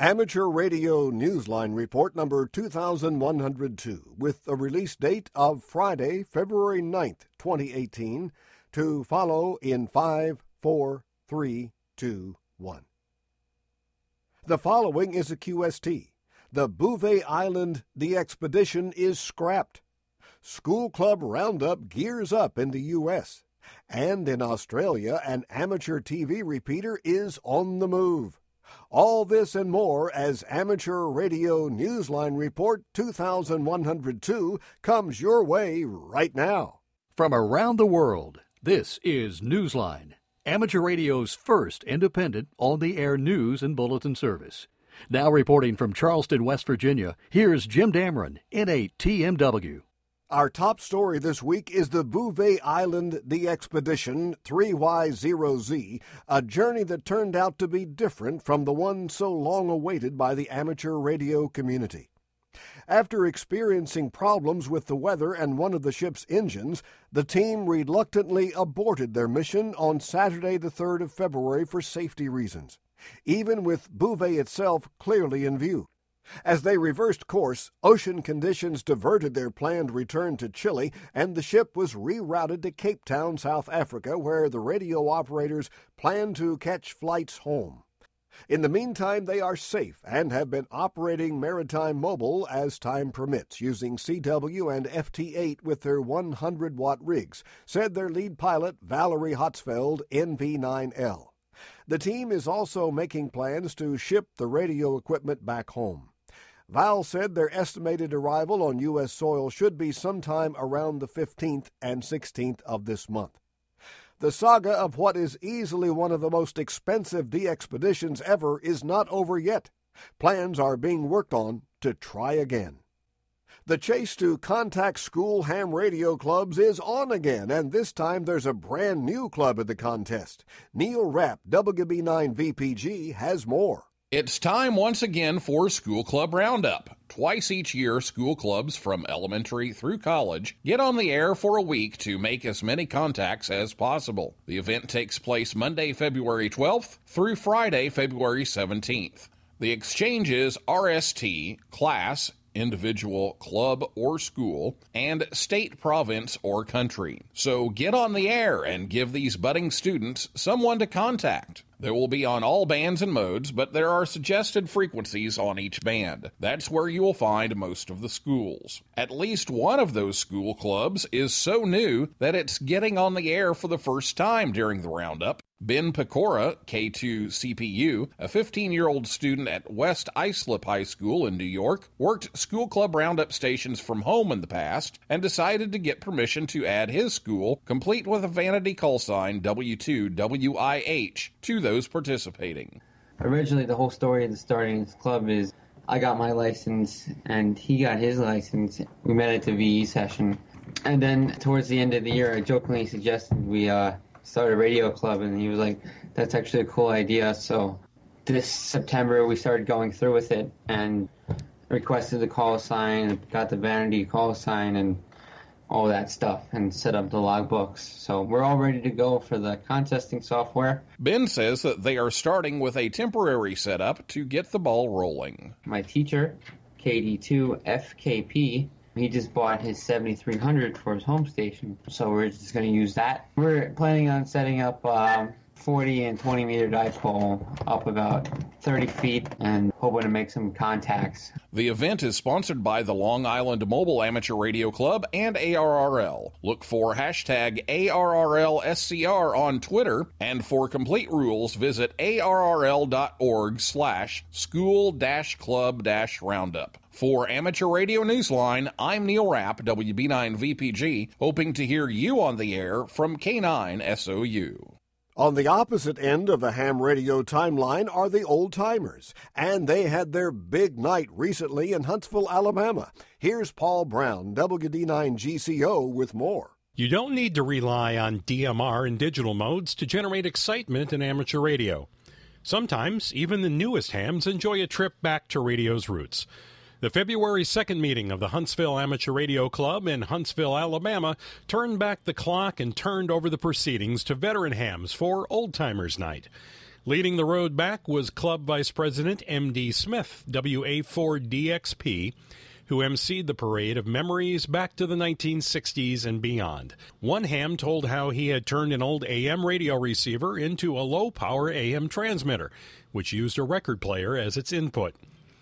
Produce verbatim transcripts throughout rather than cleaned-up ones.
Amateur Radio Newsline Report number two thousand one hundred two, with a release date of Friday, February ninth, twenty eighteen, to follow in five, four, three, two, one. The following is a Q S T. The Bouvet Island The Expedition is scrapped. School Club Roundup gears up in the U S And in Australia, an amateur T V repeater is on the move. All this and more as Amateur Radio Newsline Report two thousand one hundred two comes your way right now. From around the world, this is Newsline, Amateur Radio's first independent on-the-air news and bulletin service. Now reporting from Charleston, West Virginia, here's Jim Dameron, N eight T M W. Our top story this week is the Bouvet Island The Expedition three Y zero Z, a journey that turned out to be different from the one so long awaited by the amateur radio community. After experiencing problems with the weather and one of the ship's engines, the team reluctantly aborted their mission on Saturday the third of February for safety reasons, even with Bouvet itself clearly in view. As they reversed course, ocean conditions diverted their planned return to Chile, and the ship was rerouted to Cape Town, South Africa, where the radio operators plan to catch flights home. In the meantime, they are safe and have been operating Maritime Mobile as time permits, using C W and F T eight with their one hundred watt rigs, said their lead pilot, Valerie Hotzfeld, N V nine L. The team is also making plans to ship the radio equipment back home. Val said their estimated arrival on U S soil should be sometime around the fifteenth and sixteenth of this month. The saga of what is easily one of the most expensive de-expeditions ever is not over yet. Plans are being worked on to try again. The chase to contact school ham radio clubs is on again, and this time there's a brand new club at the contest. Neil Rapp, W B nine V P G, has more. It's time once again for School Club Roundup. Twice each year, school clubs from elementary through college get on the air for a week to make as many contacts as possible. The event takes place Monday, February twelfth through Friday, February seventeenth. The exchange is R S T, class, individual, club, or school, and state, province, or country. So get on the air and give these budding students someone to contact. They will be on all bands and modes, but there are suggested frequencies on each band. That's where you will find most of the schools. At least one of those school clubs is so new that it's getting on the air for the first time during the roundup. Ben Pecora, K two C P U, a fifteen-year-old student at West Islip High School in New York, worked School Club Roundup stations from home in the past and decided to get permission to add his school, complete with a vanity call sign W two W I H, to those participating. Originally, the whole story of the starting this club is I got my license and he got his license. We met at the V E session. And then towards the end of the year, I jokingly suggested we uh, start a radio club, and he was like, that's actually a cool idea. So this September, we started going through with it and requested the call sign, got the vanity call sign, and all that stuff, and set up the logbooks. So we're all ready to go for the contesting software. Ben says that they are starting with a temporary setup to get the ball rolling. My teacher, K D two F K P, he just bought his seventy-three hundred for his home station, so we're just going to use that. We're planning on setting up um, forty and twenty meter dipole up about thirty feet and hoping to make some contacts. The event is sponsored by the Long Island Mobile Amateur Radio Club and A R R L. Look for hashtag A R R L S C R on Twitter, and for complete rules, visit arrl.org slash school dash club dash roundup. For Amateur Radio Newsline, I'm Neil Rapp, W B nine V P G, hoping to hear you on the air from K nine S O U. On the opposite end of the ham radio timeline are the old-timers, and they had their big night recently in Huntsville, Alabama. Here's Paul Brown, W D nine G C O, with more. You don't need to rely on D M R and digital modes to generate excitement in amateur radio. Sometimes, even the newest hams enjoy a trip back to radio's roots. The February second meeting of the Huntsville Amateur Radio Club in Huntsville, Alabama, turned back the clock and turned over the proceedings to veteran hams for Old Timers Night. Leading the road back was Club Vice President M D Smith, W A four D X P, who emceed the parade of memories back to the nineteen sixties and beyond. One ham told how he had turned an old A M radio receiver into a low-power A M transmitter, which used a record player as its input.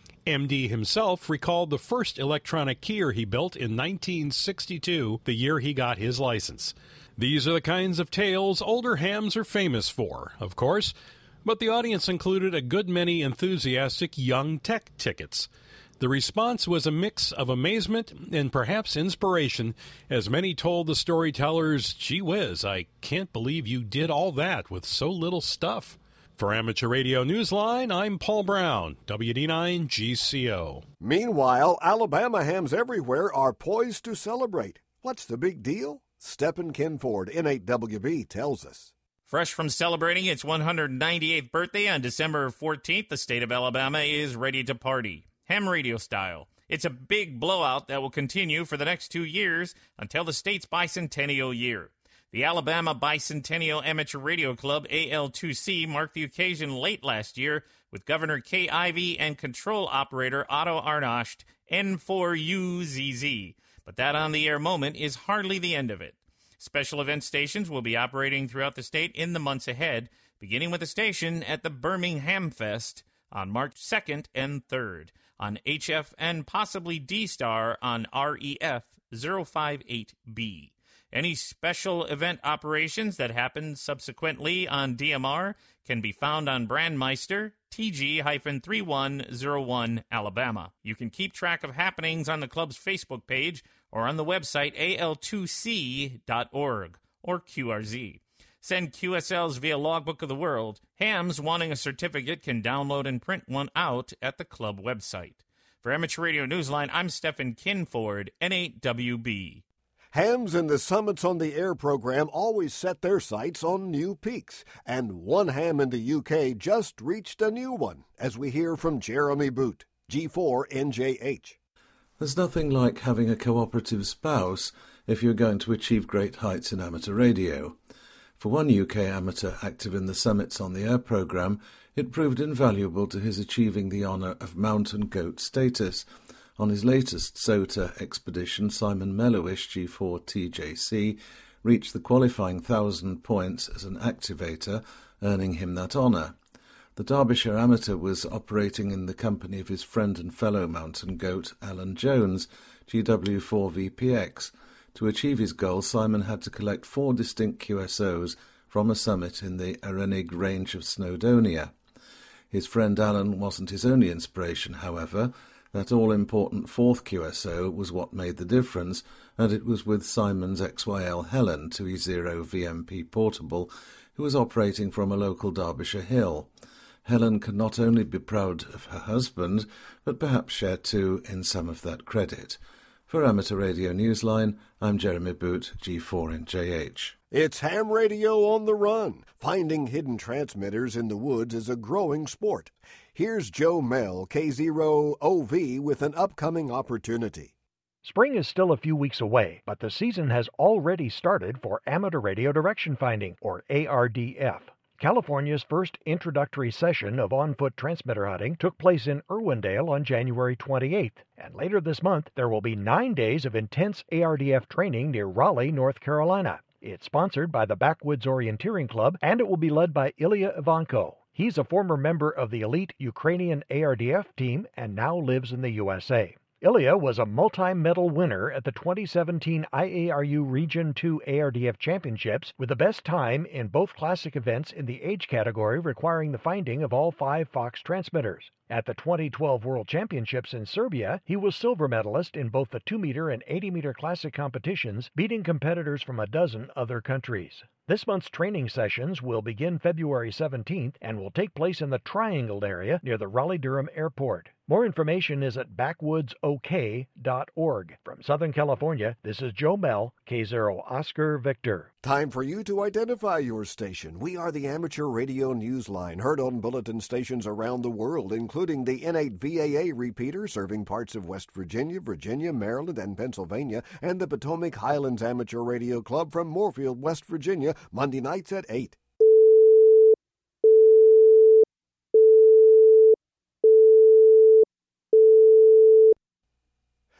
M D himself recalled the first electronic keyer he built in nineteen sixty-two, the year he got his license. These are the kinds of tales older hams are famous for, of course, but the audience included a good many enthusiastic young tech tickets. The response was a mix of amazement and perhaps inspiration, as many told the storytellers, "Gee whiz, I can't believe you did all that with so little stuff." For Amateur Radio Newsline, I'm Paul Brown, W D nine G C O. Meanwhile, Alabama hams everywhere are poised to celebrate. What's the big deal? Stephen Kinford, N eight W B, tells us. Fresh from celebrating its one hundred ninety-eighth birthday on December fourteenth, the state of Alabama is ready to party, ham radio style. It's a big blowout that will continue for the next two years until the state's bicentennial year. The Alabama Bicentennial Amateur Radio Club, A L two C, marked the occasion late last year with Governor Kay Ivey and control operator Otto Arnascht, N four U Z Z. But that on-the-air moment is hardly the end of it. Special event stations will be operating throughout the state in the months ahead, beginning with a station at the Birmingham Fest on March second and third, on H F and possibly D-Star on R E F zero five eight B. Any special event operations that happen subsequently on D M R can be found on Brandmeister, T G three one zero one, Alabama. You can keep track of happenings on the club's Facebook page or on the website A L two C dot org or Q R Z. Send Q S Ls via Logbook of the World. Hams wanting a certificate can download and print one out at the club website. For Amateur Radio Newsline, I'm Stephen Kinford, N eight W B. Hams in the Summits on the Air program always set their sights on new peaks, and one ham in the U K just reached a new one, as we hear from Jeremy Boot, G four N J H. There's nothing like having a cooperative spouse if you're going to achieve great heights in amateur radio. For one U K amateur active in the Summits on the Air programme, it proved invaluable to his achieving the honour of mountain goat status. On his latest S O T A expedition, Simon Mellowish, G four T J C, reached the qualifying thousand points as an activator, earning him that honour. The Derbyshire amateur was operating in the company of his friend and fellow mountain goat, Alan Jones, G W four V P X. To achieve his goal, Simon had to collect four distinct Q S Os from a summit in the Arenig range of Snowdonia. His friend Alan wasn't his only inspiration, however. That all-important fourth Q S O was what made the difference, and it was with Simon's X Y L Helen two E zero V M P portable, who was operating from a local Derbyshire hill. Helen could not only be proud of her husband, but perhaps share too in some of that credit. For Amateur Radio Newsline, I'm Jeremy Boot, G four N J H. It's ham radio on the run. Finding hidden transmitters in the woods is a growing sport. Here's Joe Mell, K zero O V, with an upcoming opportunity. Spring is still a few weeks away, but the season has already started for Amateur Radio Direction Finding, or A R D F. California's first introductory session of on-foot transmitter hunting took place in Irwindale on January twenty-eighth, and later this month there will be nine days of intense A R D F training near Raleigh, North Carolina. It's sponsored by the Backwoods Orienteering Club, and it will be led by Ilya Ivanko. He's a former member of the elite Ukrainian A R D F team and now lives in the U S A. Ilya was a multi-medal winner at the twenty seventeen I A R U Region two A R D F Championships with the best time in both classic events in the age category requiring the finding of all five Fox transmitters. At the twenty twelve World Championships in Serbia, he was silver medalist in both the two meter and eighty meter classic competitions, beating competitors from a dozen other countries. This month's training sessions will begin February seventeenth and will take place in the Triangle area near the Raleigh-Durham Airport. More information is at backwoods O K dot org. From Southern California, this is Joe Mell, K zero Oscar Victor. Time for you to identify your station. We are the Amateur Radio Newsline, heard on bulletin stations around the world, including the N eight V A A repeater serving parts of West Virginia, Virginia, Maryland, and Pennsylvania, and the Potomac Highlands Amateur Radio Club from Moorfield, West Virginia, Monday nights at eight.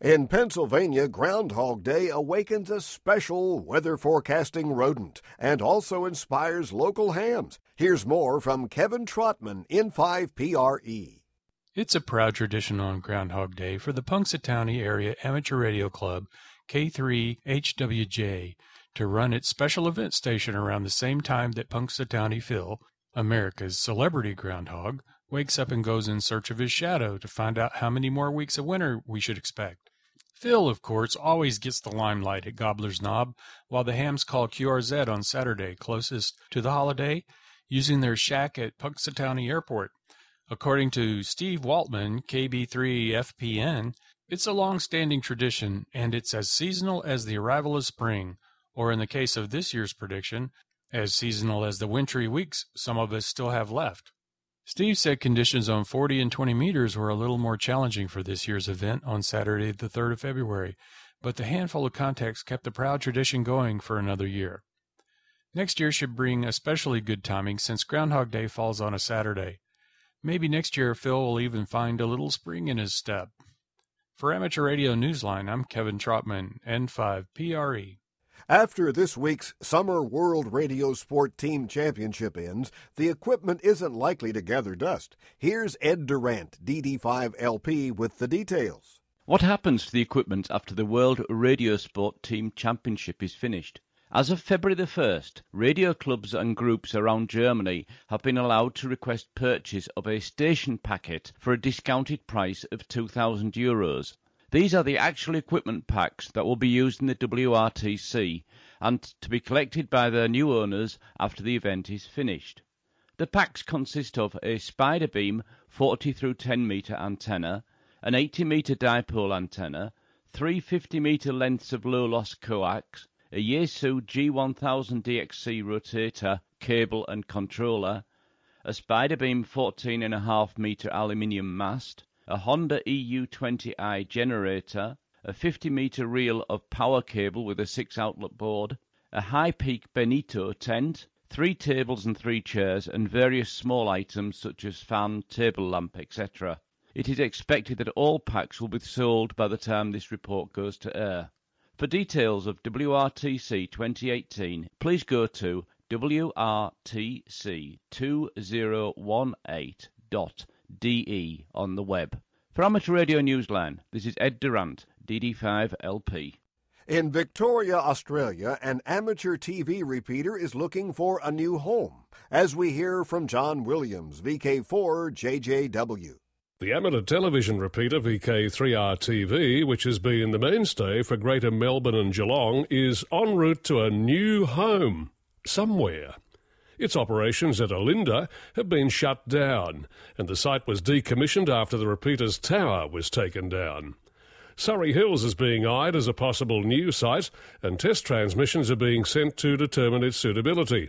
In Pennsylvania, Groundhog Day awakens a special weather forecasting rodent and also inspires local hams. Here's more from Kevin Trotman in five P R E. It's a proud tradition on Groundhog Day for the Punxsutawney Area Amateur Radio Club, K three H W J, to run its special event station around the same time that Punxsutawney Phil, America's celebrity groundhog, wakes up and goes in search of his shadow to find out how many more weeks of winter we should expect. Phil, of course, always gets the limelight at Gobbler's Knob, while the hams call Q R Z on Saturday, closest to the holiday, using their shack at Punxsutawney Airport. According to Steve Waltman, K B three F P N, it's a long-standing tradition, and it's as seasonal as the arrival of spring, or in the case of this year's prediction, as seasonal as the wintry weeks some of us still have left. Steve said conditions on forty and twenty meters were a little more challenging for this year's event on Saturday, the third of February, but the handful of contacts kept the proud tradition going for another year. Next year should bring especially good timing since Groundhog Day falls on a Saturday. Maybe next year Phil will even find a little spring in his step. For Amateur Radio Newsline, I'm Kevin Trotman, N five P R E. After this week's Summer World Radio Sport Team Championship ends, the equipment isn't likely to gather dust. Here's Ed Durant, D D five L P, with the details. What happens to the equipment after the World Radio Sport Team Championship is finished? As of February the first, radio clubs and groups around Germany have been allowed to request purchase of a station packet for a discounted price of two thousand euros. These are the actual equipment packs that will be used in the W R T C and to be collected by their new owners after the event is finished. The packs consist of a Spider Beam forty through ten metre antenna, an eighty metre dipole antenna, three fifty metre lengths of low-loss coax, a Yaesu G one thousand D X C rotator, cable and controller, a Spider Beam fourteen point five metre aluminium mast, a Honda E U twenty i generator, a fifty metre reel of power cable with a six outlet board, a High Peak Benito tent, three tables and three chairs, and various small items such as fan, table lamp, et cetera. It is expected that all packs will be sold by the time this report goes to air. For details of W R T C twenty eighteen, please go to W R T C two thousand eighteen dot D E on the web. For Amateur Radio Newsline, this is Ed Durant, D D five L P. In Victoria, Australia, an amateur T V repeater is looking for a new home, as we hear from John Williams, V K four J J W. The amateur television repeater V K three R T V, which has been the mainstay for Greater Melbourne and Geelong, is en route to a new home somewhere. Its operations at Olinda have been shut down, and the site was decommissioned after the repeater's tower was taken down. Surrey Hills is being eyed as a possible new site, and test transmissions are being sent to determine its suitability.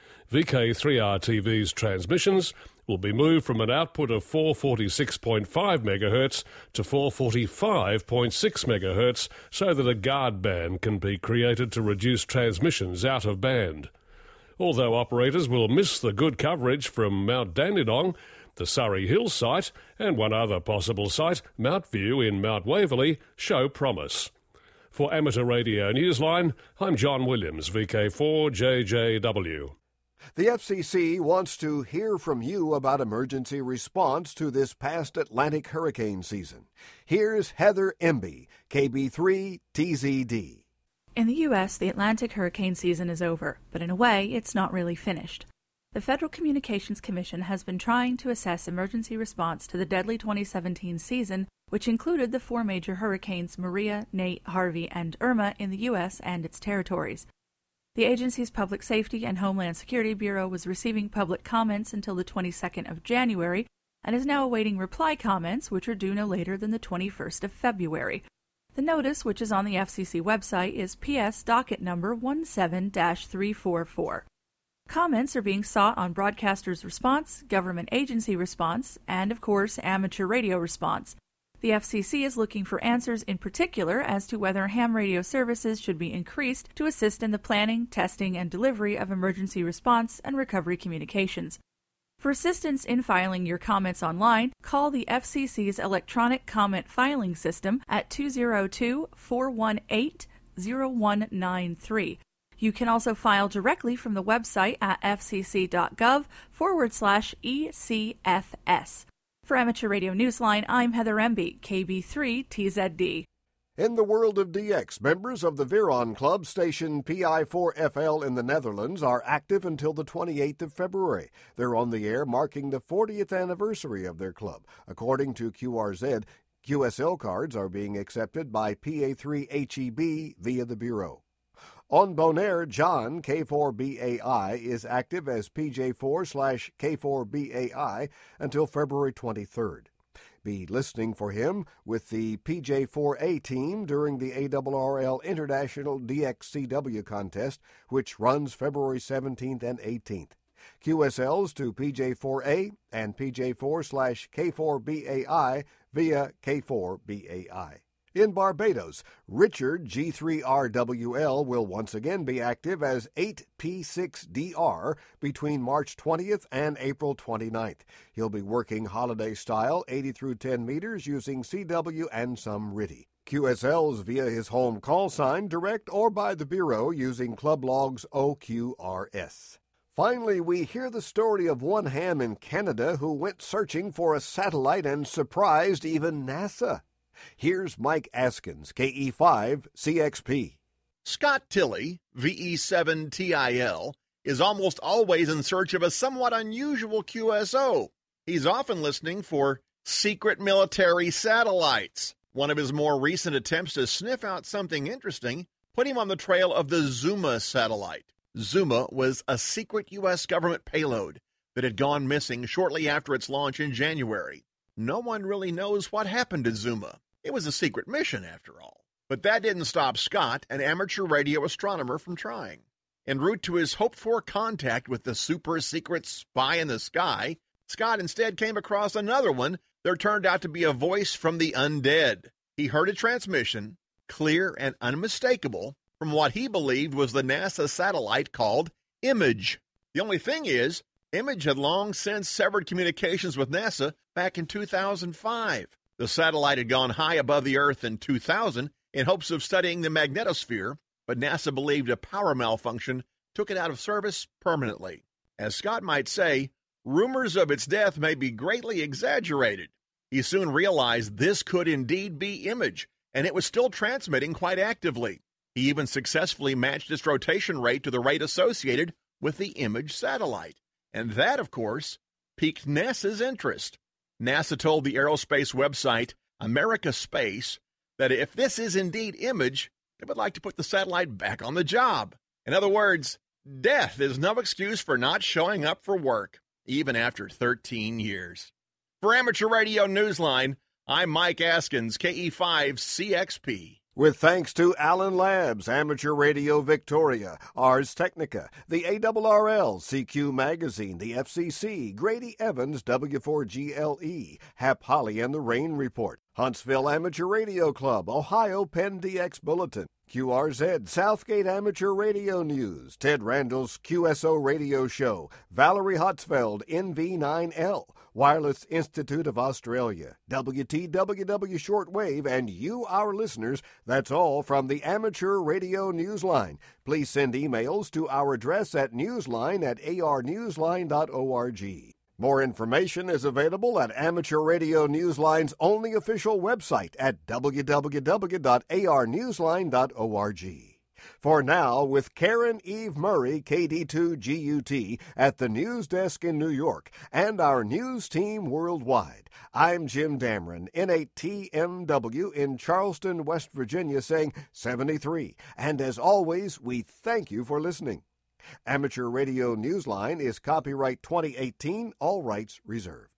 V K three R T V's transmissions will be moved from an output of four forty-six point five megahertz to four forty-five point six megahertz so that a guard band can be created to reduce transmissions out of band. Although operators will miss the good coverage from Mount Dandenong, the Surrey Hills site, and one other possible site, Mount View in Mount Waverley, show promise. For Amateur Radio Newsline, I'm John Williams, V K four J J W. The F C C wants to hear from you about emergency response to this past Atlantic hurricane season. Here's Heather Emby, K B three T Z D. In the U S, the Atlantic hurricane season is over, but in a way, it's not really finished. The Federal Communications Commission has been trying to assess emergency response to the deadly twenty seventeen season, which included the four major hurricanes Maria, Nate, Harvey, and Irma in the U S and its territories. The agency's Public Safety and Homeland Security Bureau was receiving public comments until the twenty-second of January and is now awaiting reply comments, which are due no later than the twenty-first of February. The notice, which is on the F C C website, is P S docket number one seven dash three four four. Comments are being sought on broadcasters' response, government agency response, and, of course, amateur radio response. The F C C is looking for answers in particular as to whether ham radio services should be increased to assist in the planning, testing, and delivery of emergency response and recovery communications. For assistance in filing your comments online, call the F C C's electronic comment filing system at two oh two, four one eight, oh one nine three. You can also file directly from the website at fcc.gov forward slash ECFS. For Amateur Radio Newsline, I'm Heather Emby, K B three T Z D. In the world of D X, members of the Veron Club, station P I four F L in the Netherlands, are active until the twenty-eighth of February. They're on the air marking the fortieth anniversary of their club. According to Q R Z, Q S L cards are being accepted by P A three H E B via the Bureau. On Bonaire, John, K four B A I, is active as P J four slash K four B A I until February twenty-third. Be listening for him with the P J four A team during the A R R L International D X C W contest, which runs February seventeenth and eighteenth. Q S Ls to P J four A and P J four slash K four B A I via K four B A I. In Barbados, Richard G three R W L will once again be active as eight P six D R between March twentieth and April twenty-ninth. He'll be working holiday style eighty through ten meters using C W and some R I T I. Q S Ls via his home call sign, direct or by the Bureau using Club Logs O Q R S. Finally, we hear the story of one ham in Canada who went searching for a satellite and surprised even NASA. Here's Mike Askins, K E five C X P. Scott Tilley, V E seven T I L, is almost always in search of a somewhat unusual Q S O. He's often listening for secret military satellites. One of his more recent attempts to sniff out something interesting put him on the trail of the Zuma satellite. Zuma was a secret U S government payload that had gone missing shortly after its launch in January. No one really knows what happened to Zuma. It was a secret mission, after all. But that didn't stop Scott, an amateur radio astronomer, from trying. En route to his hoped-for contact with the super-secret spy in the sky, Scott instead came across another one that turned out to be a voice from the undead. He heard a transmission, clear and unmistakable, from what he believed was the NASA satellite called Image. The only thing is, Image had long since severed communications with NASA back in two thousand five. The satellite had gone high above the Earth in two thousand in hopes of studying the magnetosphere, but NASA believed a power malfunction took it out of service permanently. As Scott might say, rumors of its death may be greatly exaggerated. He soon realized this could indeed be Image, and it was still transmitting quite actively. He even successfully matched its rotation rate to the rate associated with the Image satellite. And that, of course, piqued NASA's interest. NASA told the aerospace website America Space that if this is indeed Image, they would like to put the satellite back on the job. In other words, death is no excuse for not showing up for work, even after thirteen years. For Amateur Radio Newsline, I'm Mike Askins, K E five C X P. With thanks to Allen Labs, Amateur Radio Victoria, Ars Technica, the A R R L, C Q Magazine, the F C C, Grady Evans, W four G L E, Hap Holly and the Rain Report, Huntsville Amateur Radio Club, Ohio Penn D X Bulletin, Q R Z, Southgate Amateur Radio News, Ted Randall's Q S O Radio Show, Valerie Hotzfeld, N V nine L, Wireless Institute of Australia, W T W W Shortwave, and you, our listeners. That's all from the Amateur Radio Newsline. Please send emails to our address at newsline at a r newsline dot org. More information is available at Amateur Radio Newsline's only official website at w w w dot a r newsline dot org. For now, with Karen Eve Murray, K D two G U T, at the news desk in New York, and our news team worldwide, I'm Jim Dameron, N eight T M W in Charleston, West Virginia, saying seventy-three. And as always, we thank you for listening. Amateur Radio Newsline is copyright twenty eighteen, all rights reserved.